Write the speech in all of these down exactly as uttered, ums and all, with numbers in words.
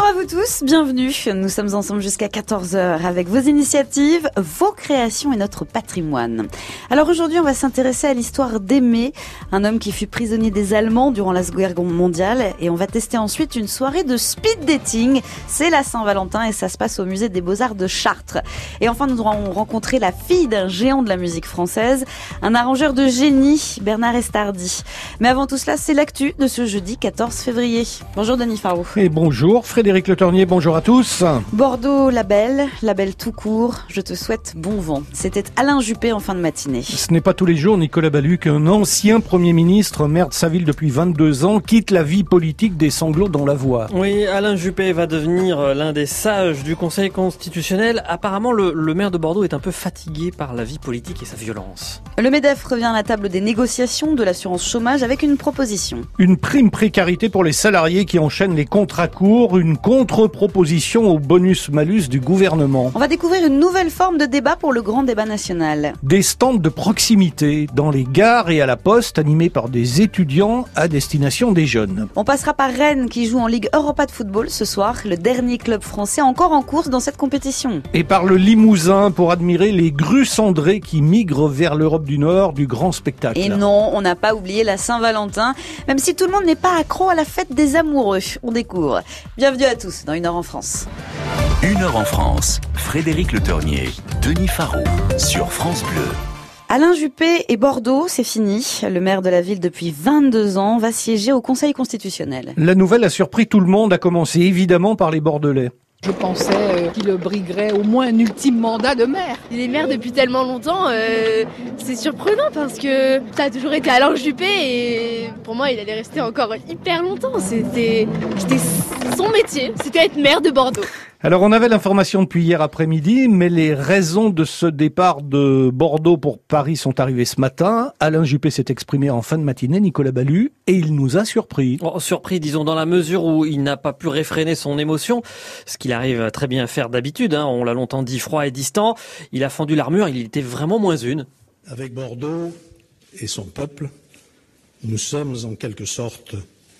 Bonjour à vous tous, bienvenue. Nous sommes ensemble jusqu'à quatorze heures avec vos initiatives, vos créations et notre patrimoine. Alors aujourd'hui, on va s'intéresser à l'histoire d'Aimé, un homme qui fut prisonnier des Allemands durant la Seconde Guerre mondiale. Et on va tester ensuite une soirée de speed dating. C'est la Saint-Valentin et ça se passe au musée des Beaux-Arts de Chartres. Et enfin, nous aurons rencontré la fille d'un géant de la musique française, un arrangeur de génie, Bernard Estardi. Mais avant tout cela, c'est l'actu de ce jeudi quatorze février. Bonjour Denis Farou. Et bonjour Frédéric Le Tornier, bonjour à tous. Bordeaux, la belle, la belle tout court, je te souhaite bon vent. C'était Alain Juppé en fin de matinée. Ce n'est pas tous les jours, Nicolas Ballu, qu'un ancien Premier ministre, maire de sa ville depuis vingt-deux ans, quitte la vie politique des sanglots dans la voie. Oui, Alain Juppé va devenir l'un des sages du Conseil constitutionnel. Apparemment, le, le maire de Bordeaux est un peu fatigué par la vie politique et sa violence. Le MEDEF revient à la table des négociations de l'assurance chômage avec une proposition. Une prime précarité pour les salariés qui enchaînent les contrats courts, une contre-proposition au bonus-malus du gouvernement. On va découvrir une nouvelle forme de débat pour le grand débat national. Des stands de proximité dans les gares et à la poste animés par des étudiants à destination des jeunes. On passera par Rennes qui joue en Ligue Europa de football ce soir, le dernier club français encore en course dans cette compétition. Et par le Limousin pour admirer les grues cendrées qui migrent vers l'Europe du Nord du grand spectacle. Et non, on n'a pas oublié la Saint-Valentin, même si tout le monde n'est pas accro à la fête des amoureux. On découvre. Bienvenue à tous dans Une heure en France. Une heure en France, Frédéric Le Tornier, Denis Farou, sur France Bleu. Alain Juppé et Bordeaux, c'est fini. Le maire de la ville depuis vingt-deux ans va siéger au Conseil constitutionnel. La nouvelle a surpris tout le monde, à commencer évidemment par les Bordelais. Je pensais euh, qu'il briguerait au moins un ultime mandat de maire. Il est maire depuis tellement longtemps, euh, c'est surprenant parce que ça a toujours été Alain Juppé et pour moi il allait rester encore hyper longtemps. C'était, c'était son métier, c'était être maire de Bordeaux. Alors on avait l'information depuis hier après-midi, mais les raisons de ce départ de Bordeaux pour Paris sont arrivées ce matin. Alain Juppé s'est exprimé en fin de matinée, Nicolas Ballu, et il nous a surpris. Oh, surpris, disons, dans la mesure où il n'a pas pu réfréner son émotion, ce qu'il arrive très bien à faire d'habitude, hein. On l'a longtemps dit froid et distant. Il a fendu l'armure, il était vraiment moins une. Avec Bordeaux et son peuple, nous sommes en quelque sorte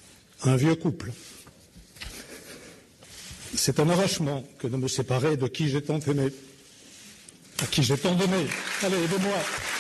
un vieux couple. C'est un arrachement que de me séparer de qui j'ai tant aimé, à qui j'ai tant donné. Allez, aidez-moi.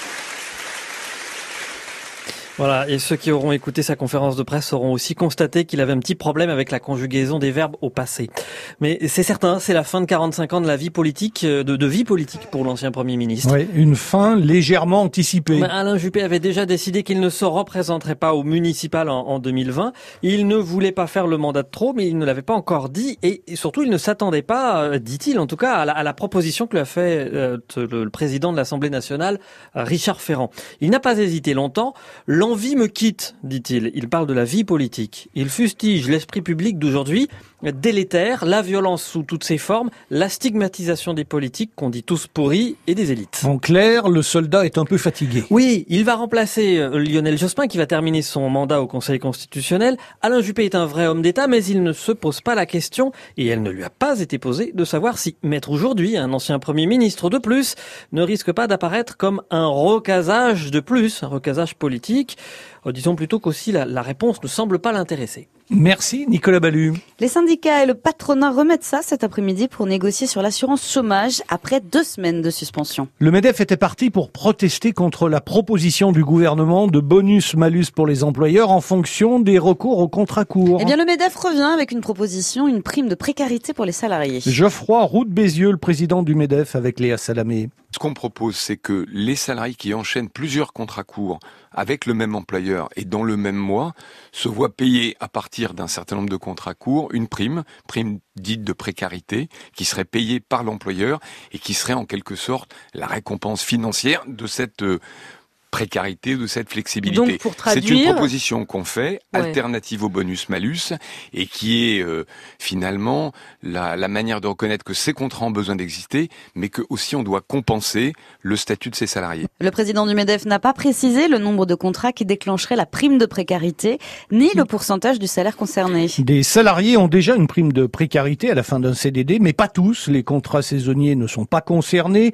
Voilà, et ceux qui auront écouté sa conférence de presse auront aussi constaté qu'il avait un petit problème avec la conjugaison des verbes au passé. Mais c'est certain, c'est la fin de quarante-cinq ans de la vie politique, de, de vie politique pour l'ancien Premier ministre. Oui, une fin légèrement anticipée. Mais Alain Juppé avait déjà décidé qu'il ne se représenterait pas au municipal en, en deux mille vingt. Il ne voulait pas faire le mandat de trop, mais il ne l'avait pas encore dit. Et, et surtout, il ne s'attendait pas, euh, dit-il en tout cas, à la, à la proposition que lui a fait euh, le, le président de l'Assemblée nationale, Richard Ferrand. Il n'a pas hésité longtemps. L'envie me quitte, dit-il. Il parle de la vie politique. Il fustige l'esprit public d'aujourd'hui, délétère, la violence sous toutes ses formes, la stigmatisation des politiques qu'on dit tous pourris et des élites. En clair, le soldat est un peu fatigué. Oui, il va remplacer Lionel Jospin qui va terminer son mandat au Conseil constitutionnel. Alain Juppé est un vrai homme d'État, mais il ne se pose pas la question, et elle ne lui a pas été posée, de savoir si mettre aujourd'hui un ancien Premier ministre de plus ne risque pas d'apparaître comme un recasage de plus, un recasage politique. Euh, disons plutôt qu'aussi la, la réponse ne semble pas l'intéresser. Merci Nicolas Ballu. Les syndicats et le patronat remettent ça cet après-midi pour négocier sur l'assurance chômage après deux semaines de suspension. Le MEDEF était parti pour protester contre la proposition du gouvernement de bonus-malus pour les employeurs en fonction des recours aux contrats courts. Eh bien, le MEDEF revient avec une proposition, une prime de précarité pour les salariés. Geoffroy Roux de Bézieux, le président du MEDEF, avec Léa Salamé. Ce qu'on propose, c'est que les salariés qui enchaînent plusieurs contrats courts avec le même employeur et dans le même mois se voient payer à partir d'un certain nombre de contrats courts une prime, prime dite de précarité, qui serait payée par l'employeur et qui serait en quelque sorte la récompense financière de cette euh, précarité, de cette flexibilité. Donc, pour traduire, c'est une proposition qu'on fait, ouais. alternative au bonus-malus, et qui est euh, finalement la, la manière de reconnaître que ces contrats ont besoin d'exister, mais que aussi on doit compenser le statut de ces salariés. Le président du MEDEF n'a pas précisé le nombre de contrats qui déclencheraient la prime de précarité, ni le pourcentage du salaire concerné. Des salariés ont déjà une prime de précarité à la fin d'un C D D, mais pas tous. Les contrats saisonniers ne sont pas concernés.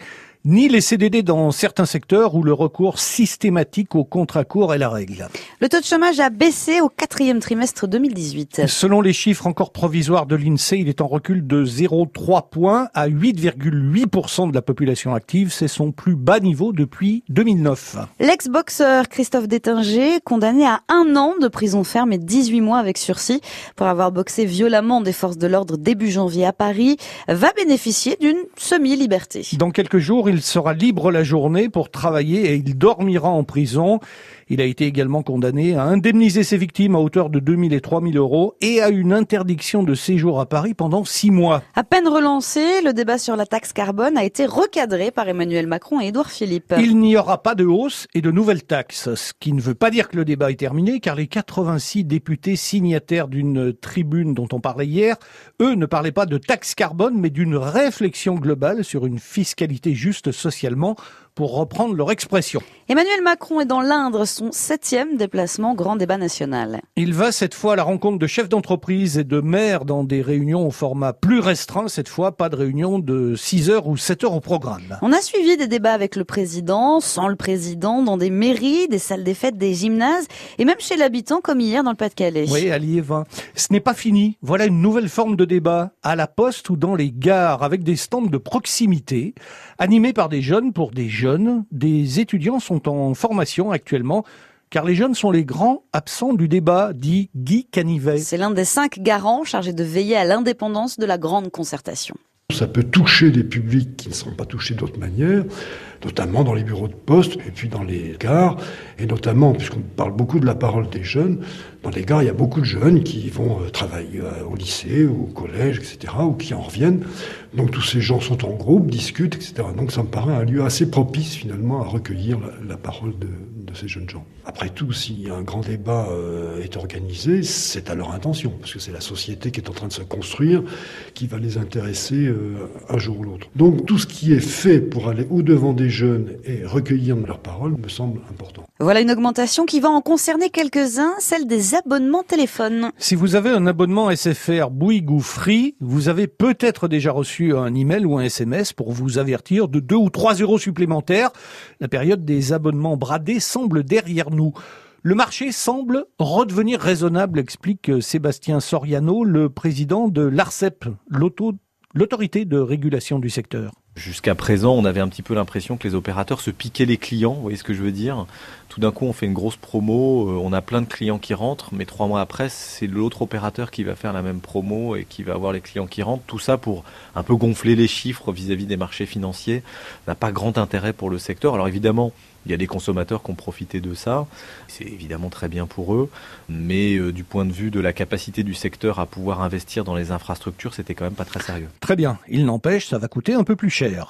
ni les C D D dans certains secteurs où le recours systématique au contrat court est la règle. Le taux de chômage a baissé au quatrième trimestre deux mille dix-huit. Selon les chiffres encore provisoires de l'INSEE, il est en recul de zéro virgule trois points à huit virgule huit pour cent de la population active. C'est son plus bas niveau depuis deux mille neuf. L'ex-boxeur Christophe Détinger, condamné à un an de prison ferme et dix-huit mois avec sursis pour avoir boxé violemment des forces de l'ordre début janvier à Paris, va bénéficier d'une semi-liberté. Dans quelques jours, il sera libre la journée pour travailler et il dormira en prison. Il a été également condamné à indemniser ses victimes à hauteur de deux mille et trois mille euros et à une interdiction de séjour à Paris pendant six mois. À peine relancé, le débat sur la taxe carbone a été recadré par Emmanuel Macron et Édouard Philippe. Il n'y aura pas de hausse et de nouvelles taxes, ce qui ne veut pas dire que le débat est terminé, car les quatre-vingt-six députés signataires d'une tribune dont on parlait hier, eux ne parlaient pas de taxe carbone, mais d'une réflexion globale sur une fiscalité juste socialement, pour reprendre leur expression. Emmanuel Macron est dans l'Indre, son septième déplacement grand débat national. Il va cette fois à la rencontre de chefs d'entreprise et de maires dans des réunions au format plus restreint. Cette fois, pas de réunion de six heures ou sept heures au programme. On a suivi des débats avec le président, sans le président, dans des mairies, des salles des fêtes, des gymnases et même chez l'habitant comme hier dans le Pas-de-Calais. Oui, à Liévin. Ce n'est pas fini. Voilà une nouvelle forme de débat à la poste ou dans les gares avec des stands de proximité animés par des jeunes pour des jeunes. Des étudiants sont en formation actuellement, car les jeunes sont les grands absents du débat, dit Guy Canivet. C'est l'un des cinq garants chargés de veiller à l'indépendance de la grande concertation. Ça peut toucher des publics qui ne sont pas touchés d'autre manière, notamment dans les bureaux de poste et puis dans les gares, et notamment, puisqu'on parle beaucoup de la parole des jeunes, dans les gares, il y a beaucoup de jeunes qui vont travailler au lycée, au collège, et cetera, ou qui en reviennent. Donc tous ces gens sont en groupe, discutent, et cetera. Donc ça me paraît un lieu assez propice, finalement, à recueillir la, la parole de, de ces jeunes gens. Après tout, si un grand débat euh, est organisé, c'est à leur intention, parce que c'est la société qui est en train de se construire, qui va les intéresser euh, un jour ou l'autre. Donc tout ce qui est fait pour aller au-devant des jeunes et recueillir leurs paroles me semble important. Voilà une augmentation qui va en concerner quelques-uns, celle des abonnements téléphones. Si vous avez un abonnement S F R Bouygues ou Free, vous avez peut-être déjà reçu un email ou un S M S pour vous avertir de deux ou trois euros supplémentaires. La période des abonnements bradés semble derrière nous. Le marché semble redevenir raisonnable, explique Sébastien Soriano, le président de l'ARCEP, l'auto, l'autorité de régulation du secteur. Jusqu'à présent, on avait un petit peu l'impression que les opérateurs se piquaient les clients, vous voyez ce que je veux dire ? Tout d'un coup, on fait une grosse promo, on a plein de clients qui rentrent, mais trois mois après, c'est l'autre opérateur qui va faire la même promo et qui va avoir les clients qui rentrent. Tout ça pour un peu gonfler les chiffres vis-à-vis des marchés financiers, n'a pas grand intérêt pour le secteur. Alors évidemment, il y a des consommateurs qui ont profité de ça, c'est évidemment très bien pour eux, mais euh, du point de vue de la capacité du secteur à pouvoir investir dans les infrastructures, c'était quand même pas très sérieux. Très bien, il n'empêche, ça va coûter un peu plus cher.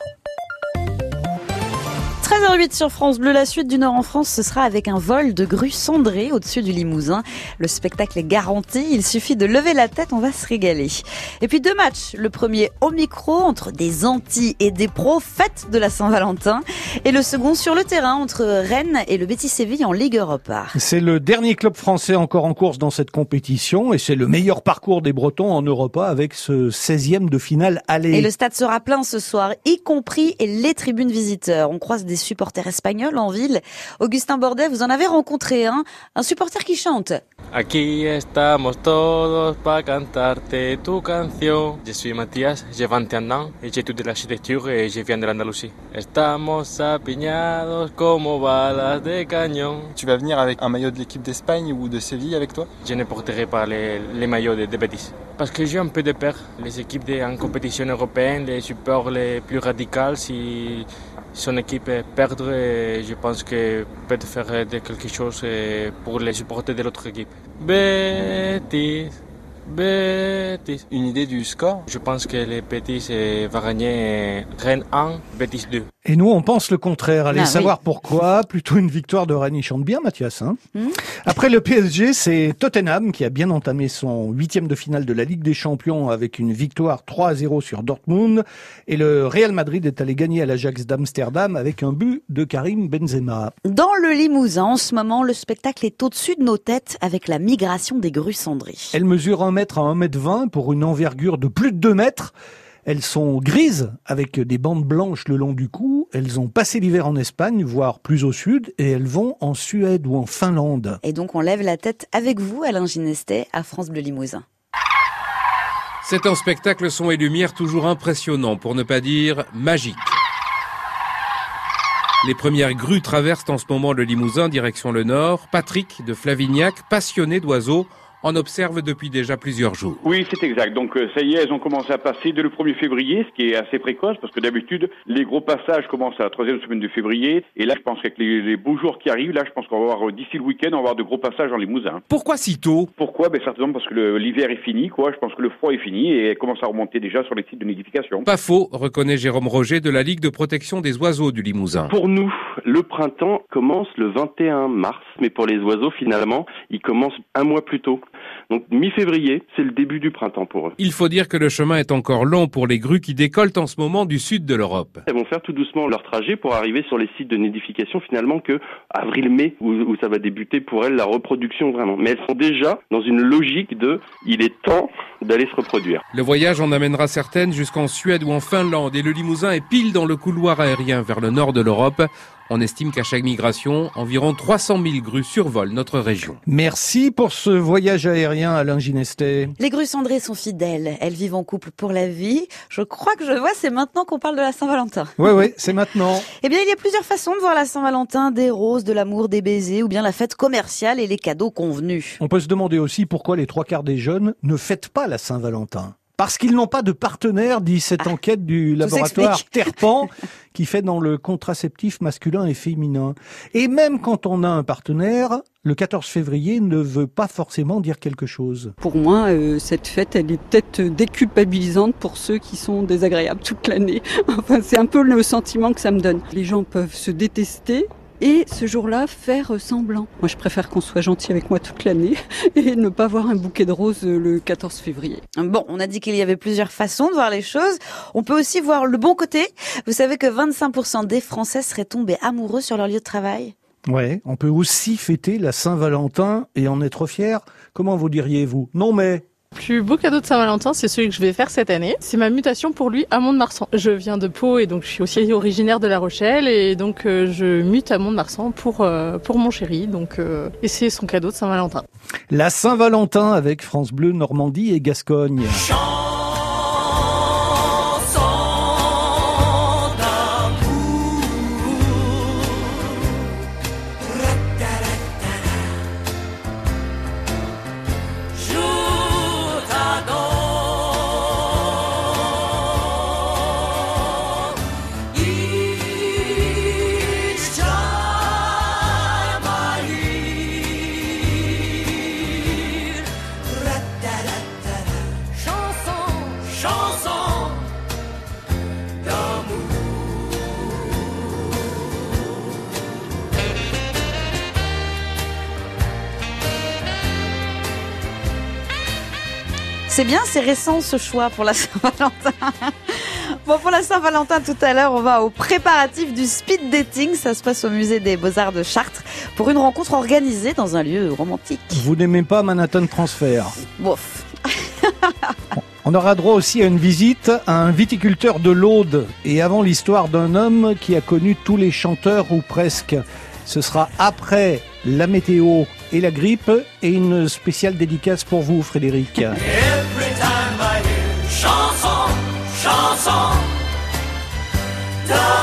treize heures huit sur France Bleu, la suite du Nord en France, ce sera avec un vol de grue cendrée au-dessus du Limousin. Le spectacle est garanti, il suffit de lever la tête, on va se régaler. Et puis deux matchs, le premier au micro entre des antis et des pros, fête de la Saint-Valentin, et le second sur le terrain entre Rennes et le Betis Séville en Ligue Europa. C'est le dernier club français encore en course dans cette compétition et c'est le meilleur parcours des Bretons en Europa avec ce seizième de finale aller. Et le stade sera plein ce soir, y compris les tribunes visiteurs. On croise des supporters espagnols en ville. Augustin Bordet, vous en avez rencontré un, un supporter qui chante. Aquí estamos todos para cantarte tu canción. Je suis Mathias, j'ai vingt et un ans et j'étudie l'architecture et je viens de l'Andalousie. Estamos apiñados como balas de cañón. Tu vas venir avec un maillot de l'équipe d'Espagne ou de Séville avec toi? Je ne porterai pas les, les maillots de, de Betis. Parce que j'ai un peu de peur. Les équipes de, en compétition européenne, les supports les plus radicaux, si son équipe perdre, je pense que peut faire quelque chose pour les supporter de l'autre équipe. Betis, Betis. Une idée du score? Je pense que les Betis va gagner Rennes un, Betis deux. Et nous, on pense le contraire. Allez ah, savoir oui. pourquoi. Plutôt une victoire de Rennes. Il chante bien, Mathias. Hein mmh. Après le P S G, c'est Tottenham qui a bien entamé son huitième de finale de la Ligue des Champions avec une victoire trois à zéro sur Dortmund. Et le Real Madrid est allé gagner à l'Ajax d'Amsterdam avec un but de Karim Benzema. Dans le Limousin, en ce moment, le spectacle est au-dessus de nos têtes avec la migration des grues cendrées. Elle mesure un mètre à un mètre vingt pour une envergure de plus de deux mètres. Elles sont grises avec des bandes blanches le long du cou. Elles ont passé l'hiver en Espagne, voire plus au sud, et elles vont en Suède ou en Finlande. Et donc on lève la tête avec vous, Alain Ginestet, à France Bleu Limousin. C'est un spectacle son et lumière toujours impressionnant, pour ne pas dire magique. Les premières grues traversent en ce moment le Limousin, direction le nord. Patrick de Flavignac, passionné d'oiseaux, en observe depuis déjà plusieurs jours. Oui, c'est exact. Donc ça y est, elles ont commencé à passer dès le premier février, ce qui est assez précoce, parce que d'habitude, les gros passages commencent à la troisième semaine de février. Et là, je pense qu'avec les, les beaux jours qui arrivent, là, je pense qu'on va avoir, d'ici le week-end, on va avoir de gros passages en Limousin. Pourquoi si tôt? Pourquoi? Ben, certainement parce que le, l'hiver est fini, quoi. Je pense que le froid est fini et elle commence à remonter déjà sur les sites de nidification. Pas faux, reconnaît Jérôme Roger de la Ligue de protection des oiseaux du Limousin. Pour nous, le printemps commence le vingt et un mars, mais pour les oiseaux, finalement, il commence un mois plus tôt. Donc mi-février, c'est le début du printemps pour eux. Il faut dire que le chemin est encore long pour les grues qui décollent en ce moment du sud de l'Europe. Elles vont faire tout doucement leur trajet pour arriver sur les sites de nidification finalement que avril-mai, où, où ça va débuter pour elles la reproduction vraiment. Mais elles sont déjà dans une logique de « il est temps d'aller se reproduire ». Le voyage en amènera certaines jusqu'en Suède ou en Finlande et le Limousin est pile dans le couloir aérien vers le nord de l'Europe. On estime qu'à chaque migration, environ trois cent mille grues survolent notre région. Merci pour ce voyage aérien, Alain Ginestet. Les grues cendrées sont fidèles. Elles vivent en couple pour la vie. Je crois que je vois, c'est maintenant qu'on parle de la Saint-Valentin. Oui, oui, c'est maintenant. Eh bien, il y a plusieurs façons de voir la Saint-Valentin, des roses, de l'amour, des baisers, ou bien la fête commerciale et les cadeaux convenus. On peut se demander aussi pourquoi les trois quarts des jeunes ne fêtent pas la Saint-Valentin. Parce qu'ils n'ont pas de partenaire, dit cette ah, enquête du laboratoire Terpan, qui fait dans le contraceptif masculin et féminin. Et même quand on a un partenaire, le quatorze février ne veut pas forcément dire quelque chose. Pour moi, euh, cette fête, elle est peut-être déculpabilisante pour ceux qui sont désagréables toute l'année. Enfin, c'est un peu le sentiment que ça me donne. Les gens peuvent se détester et ce jour-là faire semblant. Moi, je préfère qu'on soit gentil avec moi toute l'année et ne pas voir un bouquet de roses le quatorze février. Bon, on a dit qu'il y avait plusieurs façons de voir les choses. On peut aussi voir le bon côté. Vous savez que vingt-cinq pour cent des Français seraient tombés amoureux sur leur lieu de travail. Ouais, on peut aussi fêter la Saint-Valentin et en être fier. Comment vous diriez-vous? Non mais... Le plus beau cadeau de Saint-Valentin, c'est celui que je vais faire cette année. C'est ma mutation pour lui à Mont-de-Marsan. Je viens de Pau et donc je suis aussi originaire de La Rochelle et donc euh, je mute à Mont-de-Marsan pour euh, pour mon chéri. Donc euh, et c'est son cadeau de Saint-Valentin. La Saint-Valentin avec France Bleu Normandie et Gascogne. C'est bien, c'est récent ce choix pour la Saint-Valentin. Bon, pour la Saint-Valentin, tout à l'heure, on va au préparatif du speed dating. Ça se passe au musée des Beaux-Arts de Chartres pour une rencontre organisée dans un lieu romantique. Vous n'aimez pas Manhattan Transfer? Bof. On aura droit aussi à une visite à un viticulteur de l'Aude. Et avant l'histoire d'un homme qui a connu tous les chanteurs ou presque. Ce sera après la météo et la grippe et une spéciale dédicace pour vous, Frédéric. Every time I hear chanson, chanson,